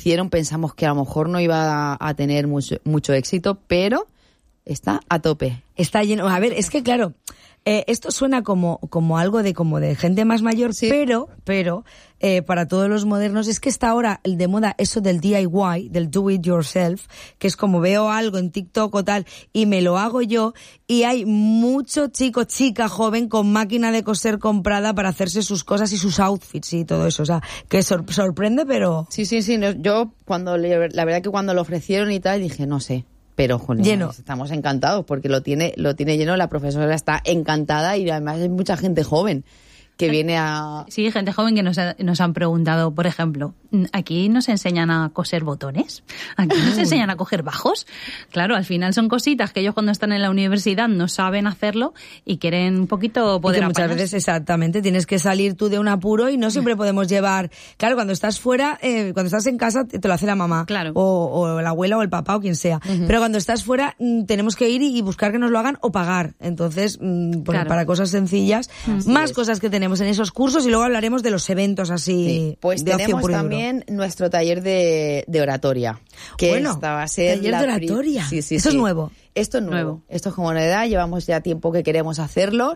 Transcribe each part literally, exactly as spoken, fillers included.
ofrecieron, pensamos que a lo mejor no iba a tener mucho, mucho éxito, pero está a tope. Está lleno. A ver, es que claro, eh, esto suena como, como algo de, como de gente más mayor, sí. pero, pero, eh, para todos los modernos, es que está ahora de moda eso del D I Y, del do it yourself, que es como veo algo en TikTok o tal, y me lo hago yo, y hay mucho chico, chica, joven, con máquina de coser comprada para hacerse sus cosas y sus outfits y todo eso, o sea, que sor- sorprende, pero... Sí, sí, sí, no, yo cuando, la verdad que cuando lo ofrecieron y tal, dije, no sé. Pero, joder, lleno. Estamos encantados porque lo tiene, lo tiene lleno, la profesora está encantada y además hay mucha gente joven que viene a... Sí, gente joven que nos, ha, nos han preguntado, por ejemplo, ¿aquí nos enseñan a coser botones? ¿Aquí nos enseñan a coger bajos? Claro, al final son cositas que ellos cuando están en la universidad no saben hacerlo y quieren un poquito poder y que muchas apañarse. veces, exactamente, tienes que salir tú de un apuro y no siempre podemos llevar... Claro, cuando estás fuera, eh, cuando estás en casa te lo hace la mamá. Claro. O, o la abuela o el papá o quien sea. Uh-huh. Pero cuando estás fuera mm, tenemos que ir y, y buscar que nos lo hagan o pagar. Entonces, mm, pues claro. para cosas sencillas, así más es. Cosas que tenemos en esos cursos y luego hablaremos de los eventos así sí, pues de tenemos también euro. Nuestro taller de, de oratoria, que bueno, esta va a ser taller la de oratoria. Pri- sí, sí, Eso sí. es nuevo. Esto es nuevo. nuevo. Esto es como novedad, llevamos ya tiempo que queremos hacerlo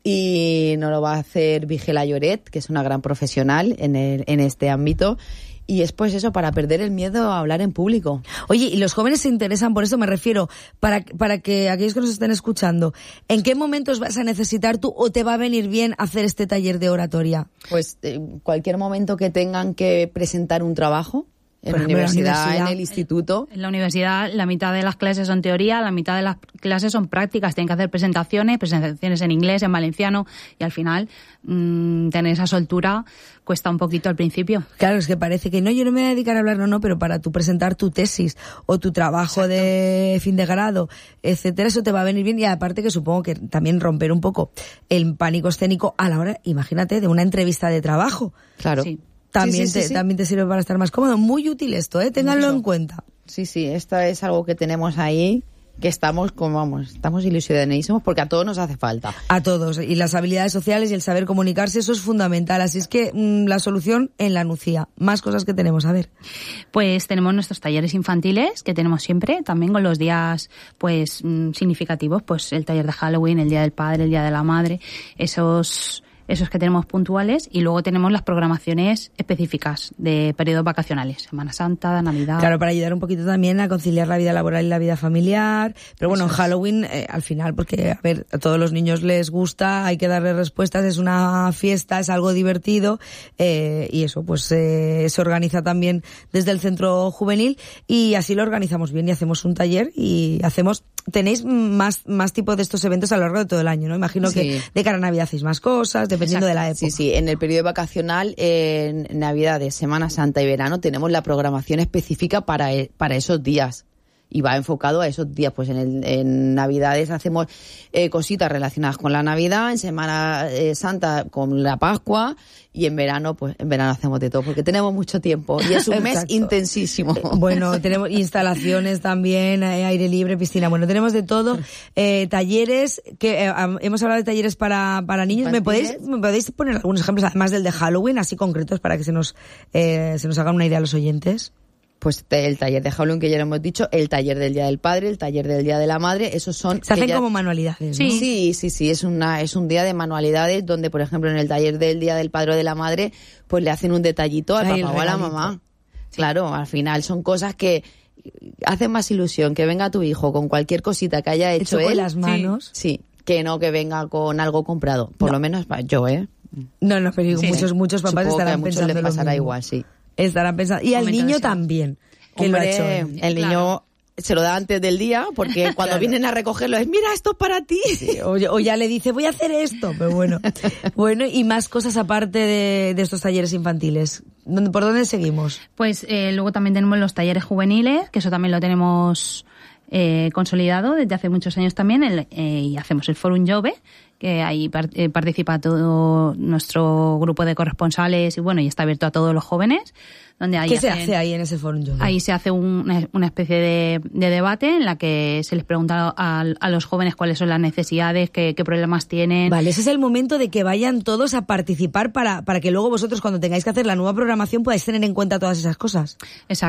y nos lo va a hacer Vigela Lloret, que es una gran profesional en el, en este ámbito. Y es pues eso, para perder el miedo a hablar en público. Oye, y los jóvenes se interesan, por eso me refiero, para, para que aquellos que nos estén escuchando, ¿en qué momentos vas a necesitar tú o te va a venir bien hacer este taller de oratoria? Pues en cualquier momento que tengan que presentar un trabajo. En la universidad, la universidad, en el instituto. En la universidad la mitad de las clases son teoría, la mitad de las clases son prácticas. Tienen que hacer presentaciones, presentaciones en inglés, en valenciano y al final mmm, tener esa soltura cuesta un poquito al principio. Claro, es que parece que no, yo no me voy a dedicar a hablar, no, no, pero para tú presentar tu tesis o tu trabajo Exacto. de fin de grado, etcétera, eso te va a venir bien y aparte que supongo que también romper un poco el pánico escénico a la hora, imagínate, de una entrevista de trabajo. Claro. Sí. También, sí, sí, te, sí, sí. también te sirve para estar más cómodo. Muy útil esto, ¿eh? Ténganlo Mucho. en cuenta. Sí, sí, esto es algo que tenemos ahí, que estamos como vamos, estamos ilusionadísimos porque a todos nos hace falta. A todos. Y las habilidades sociales y el saber comunicarse, eso es fundamental. Así es que mmm, la solución en la Nucía. Más cosas que tenemos, a ver. Pues tenemos nuestros talleres infantiles, que tenemos siempre, también con los días pues mmm, significativos, pues el taller de Halloween, el Día del Padre, el Día de la Madre, esos... esos que tenemos puntuales, y luego tenemos las programaciones específicas de periodos vacacionales, Semana Santa, Navidad. Claro, para ayudar un poquito también a conciliar la vida laboral y la vida familiar, pero bueno, en Halloween, eh, al final, porque a ver, a todos los niños les gusta, hay que darles respuestas, es una fiesta, es algo divertido, eh, y eso, pues eh, se organiza también desde el centro juvenil, y así lo organizamos bien, y hacemos un taller, y hacemos, tenéis más, más tipos de estos eventos a lo largo de todo el año, ¿no? Imagino sí. que de cara a Navidad hacéis más cosas, dependiendo Exacto. de la época. Sí, sí, en el periodo vacacional, en Navidades, Semana Santa y verano, tenemos la programación específica para, para esos días. Y va enfocado a esos días. Pues en, el, en Navidades hacemos eh, cositas relacionadas con la Navidad, en Semana eh, Santa con la Pascua, y en verano, pues en verano hacemos de todo, porque tenemos mucho tiempo y es un mes intensísimo. Eh, bueno, tenemos instalaciones también, eh, aire libre, piscina, bueno, tenemos de todo, eh, talleres, que eh, hemos hablado de talleres para, para niños. ¿Me podéis, ¿Me podéis poner algunos ejemplos, además del de Halloween, así concretos, para que se nos, eh, se nos hagan una idea a los oyentes? Pues el taller de Halloween, que ya lo hemos dicho, el taller del Día del Padre, el taller del Día de la Madre, esos son... Se hacen ya... como manualidades, ¿no? Sí, sí, sí, sí, es una es un día de manualidades donde, por ejemplo, en el taller del Día del Padre o de la Madre, pues le hacen un detallito al Ay, papá o a la mamá. Sí. Claro, al final son cosas que hacen más ilusión que venga tu hijo con cualquier cosita que haya hecho, hecho él. con las manos. Sí, sí, que no que venga con algo comprado. Por no. lo menos yo, ¿eh? No, no, pero sí, muchos, muchos papás Supongo estarán que a pensando les pasará lo mismo. igual, sí. Estarán pensando. Y al niño también. Que Hombre, lo ha hecho él. el niño claro. se lo da antes del día, porque cuando claro. vienen a recogerlo es, mira, esto es para ti. Sí, o, o ya le dice, voy a hacer esto, pero bueno. Bueno, y más cosas aparte de, de estos talleres infantiles. ¿Por dónde seguimos? Pues eh, luego también tenemos los talleres juveniles, que eso también lo tenemos eh, consolidado desde hace muchos años también, el, eh, y hacemos el Forum Jove, que ahí par- eh, participa todo nuestro grupo de corresponsales y bueno, y está abierto a todos los jóvenes. Donde ahí ¿Qué hacen, se hace ahí en ese Forum Jove? Ahí se hace un, una especie de, de debate en la que se les pregunta a, a los jóvenes cuáles son las necesidades, qué, qué problemas tienen. Vale, ese es el momento de que vayan todos a participar para, para que luego vosotros, cuando tengáis que hacer la nueva programación, podáis tener en cuenta todas esas cosas. Exacto.